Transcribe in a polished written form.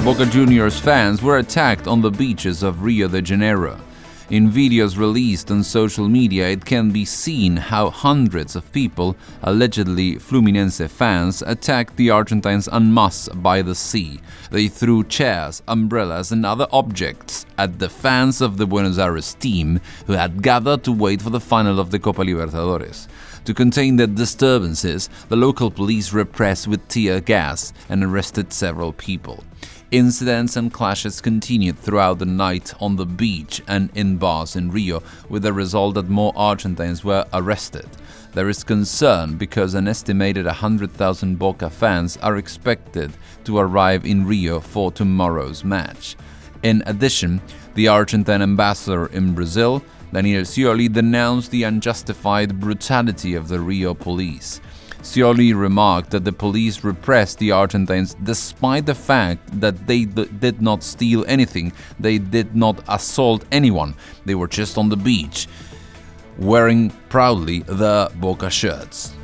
Boca Juniors fans were attacked on the beaches of Rio de Janeiro. In videos released on social media, it can be seen how hundreds of people, allegedly Fluminense fans, attacked the Argentines en masse by the sea. They threw chairs, umbrellas and other objects at the fans of the Buenos Aires team who had gathered to wait for the final of the Copa Libertadores. To contain the disturbances, the local police repressed with tear gas and arrested several people. Incidents and clashes continued throughout the night on the beach and in bars in Rio, with the result that more Argentines were arrested. There is concern because an estimated 100,000 Boca fans are expected to arrive in Rio for tomorrow's match. In addition, the Argentine ambassador in Brazil, Daniel Scioli, denounced the unjustified brutality of the Rio police. Scioli remarked that the police repressed the Argentines despite the fact that they did not steal anything, they did not assault anyone, they were just on the beach, wearing proudly the Boca shirts.